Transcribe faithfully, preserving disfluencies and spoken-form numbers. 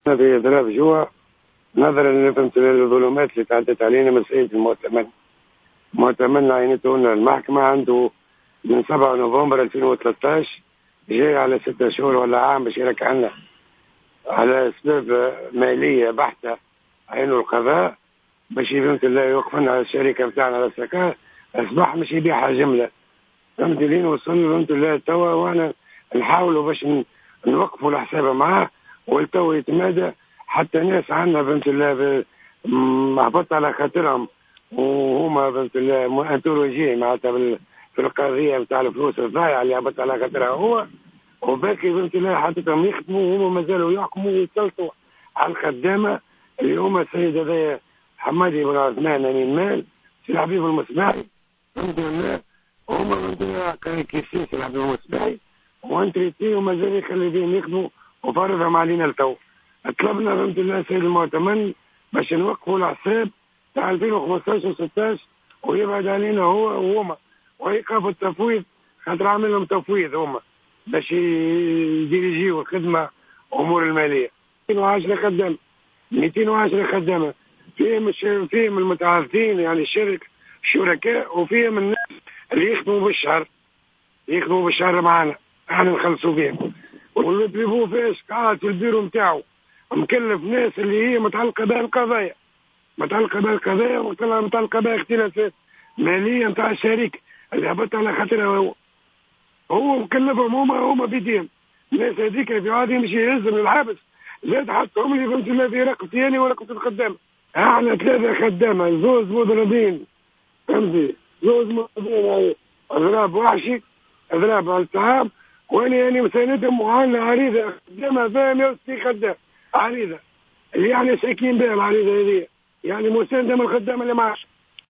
هذه إضراب جوع نظرا للظلمات اللي تعدت علينا من سيد المؤتمن. المؤتمن عينته لنا المحكمة عنده من سبعة نوفمبر ألفين وثلاثة عشر جاي على ستة شهور ولا عام باش يركع لنا على أسباب مالية بحتة عينه القضاء باش فهمت الله يوقفنا على الشركة بتاعنا على السكان. أصبح مش يبيعها جملة فهمت لين وصلنا فهمت الله توا وأنا نحاولوا باش نوقفوا الحساب معاه والتو يتمادى حتى ناس عندنا فهمت الله محبط على خاطرهم وهما فهمت الله انتولوجي معناتها في القضيه نتاع الفلوس الضايعه اللي هبط على خاطرها هو وباقي فهمت الله حطيتهم يخدموا وهما مازالوا يحكموا ويسلطوا على الخدامه اللي هما السيد هذايا حمادي بن عثمان امين مال سي الحبيب المصباحي فهمت الله هما فهمت الله كيسيس الحبيب المصباحي وانتريتي ومازال يخليهم يخدموا وفرضهم علينا التو. طلبنا فهمت الله سيد المؤتمن باش نوقفوا الحساب تاع ألفين وخمسطاش وستطاش ويبعد علينا هو وهما ويقفوا التفويض خاطر عامل لهم تفويض هما باش يديريجيو الخدمه امور الماليه. مئتين وعشرة خدامه مئتين وعشرة خدامه فيهم فيهم المتعاقدين يعني الشركه الشركاء وفيهم الناس اللي يخدموا بالشهر يخدموا بالشهر معنا احنا نخلصوا فيهم واللي يطلبوه فيش قاعد في البيرو نتاعو مكلف ناس اللي هي متعلقه بها القضايا متعلقه بها القضايا ومتعلقه بها اختلافات ماليه نتاع الشركه اللي هبط على خاطرها هو هو مكلفهم هما هما بيديهم الناس هذيك في عادي يمشي يهزم للحبس زاد حطهم اللي فهمت الله في رقم ثاني ورقم الخدامه احنا ثلاثه خدامه زوز مضربين فهمتي زوز مضربين اضراب وحشي اضراب على الطعام وانا يعني مساندهم وعنا عريضه خدامه فاهم يا ستي خدام عريضه اللي يعني ساكنين بها العريضه هذه يعني مسانده من الخدامه اللي معاش